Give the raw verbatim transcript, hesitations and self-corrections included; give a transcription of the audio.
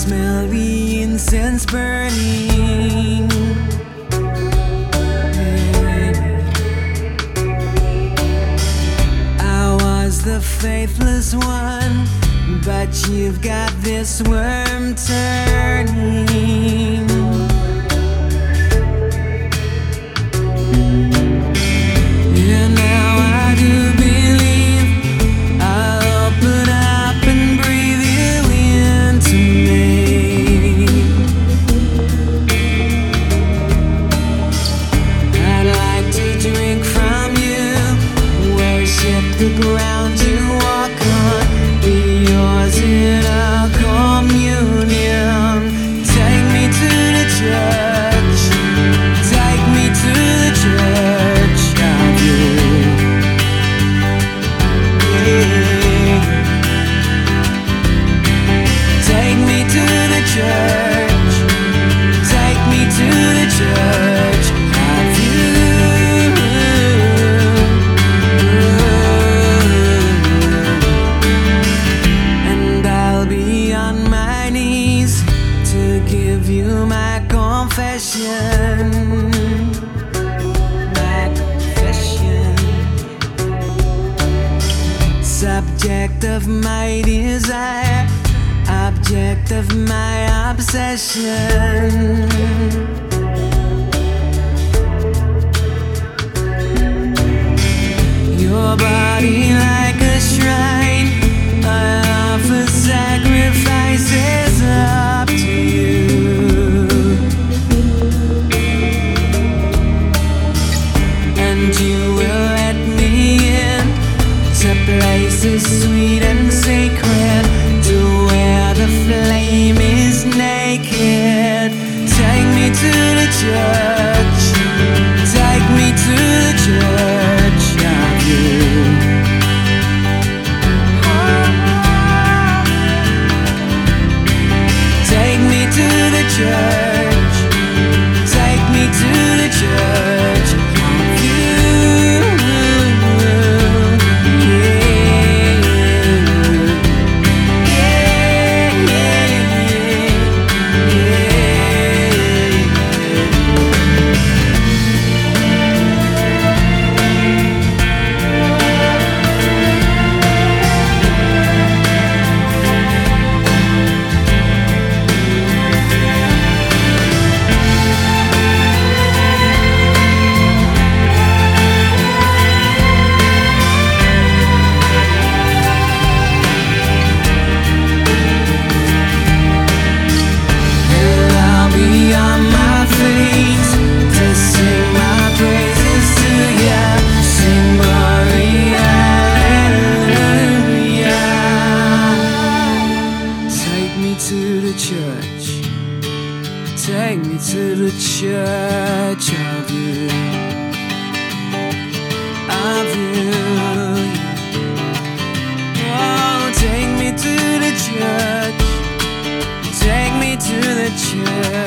smell the incense burning. I was the faithless one, but you've got this worm turning. And now I do believe I'll open up and breathe you into me. I'd like to drink from you, worship the ground you walk on, be yours in a communion. Take me to the church, take me to the church of you. Yeah. Take me to the church, take me to the church of you. And I'll be on my knees to give you my confession, my confession. Subject of my desire, object of my obsession. Your body like a shrine, I offer sacrifices up to you. And you will let me in to places sweet and sacred, to where the flame is naked. Take me to the church, take me to the church of you. Take me to the church, take me to the church of you. Yeah, yeah, yeah, yeah. And I'll be on my feet to sing my praises to ya, sing glory, hallelujah. Take me to the church, take me to the church of you, of you. Oh, take me to the church, take me to the church.